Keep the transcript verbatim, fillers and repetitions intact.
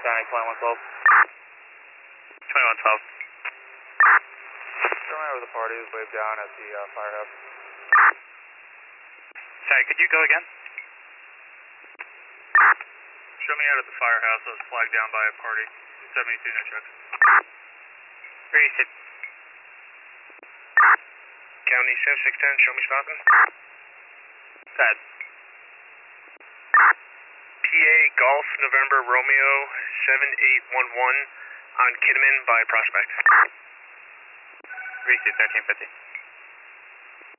County twenty-one twelve. twenty-one twelve. Show me where the party is waved down at the uh, firehouse. Sorry, could you go again? Show me out at the firehouse. I was flagged down by a party. seventy-two, no truck. Received. County seven six ten, show me Falcon. Go ahead. P A Golf November Romeo seven eight one one on Kidman by Prospect. Received, thirteen fifty.